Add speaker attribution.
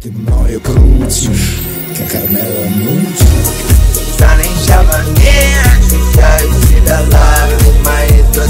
Speaker 1: Ty moje króci, как Кармела Мучи.
Speaker 2: Станешь мне ощущать себя лавой моей